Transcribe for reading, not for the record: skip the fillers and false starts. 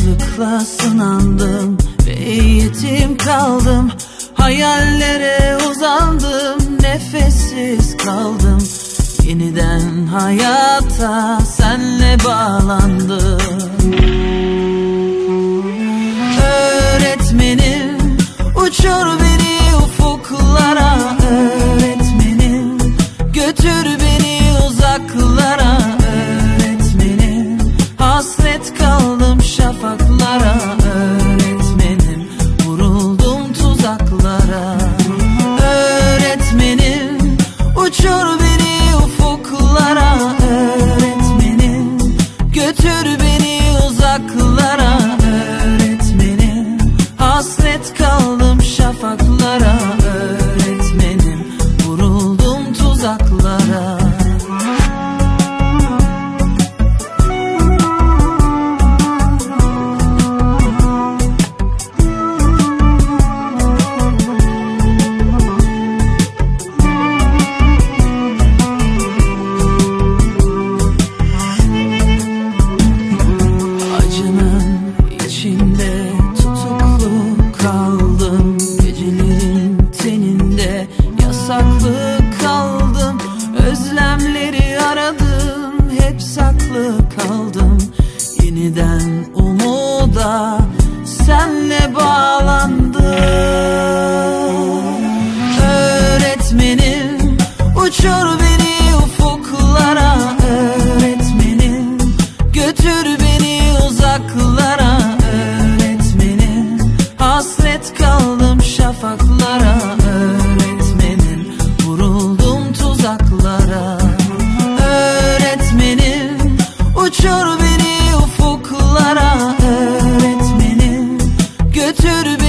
açlıkla sınandım ve yetim kaldım. Hayallere uzandım, nefessiz kaldım. Yeniden hayata senle bağlandım. Öğretmenim, uçur beni ufuklara. Öğretmenim, götür beni uzaklara. Öğretmenim, hasret kaldım şafaklara. Öğretmenim, vuruldum tuzaklara. Öğretmenim, uçur beni ufuklara. Öğretmenim, götür beni uzaklara. Öğretmenim, hasret kaldım şafaklara. Öğretmenim, vuruldum tuzaklara. İçinde tutuklu kaldım, gecelerin teninde yasaklı kaldım. Özlemleri aradım, hep saklı kaldım. Yeniden umuda senle bağlandım. Öğretmenim, uçur beni ufuklara. Öğretmenim, götür beni uzaklara. Hasret kaldım şafaklara. Öğretmenim, vuruldum tuzaklara. Öğretmenim, uçur beni ufuklara. Öğretmenim, götür beni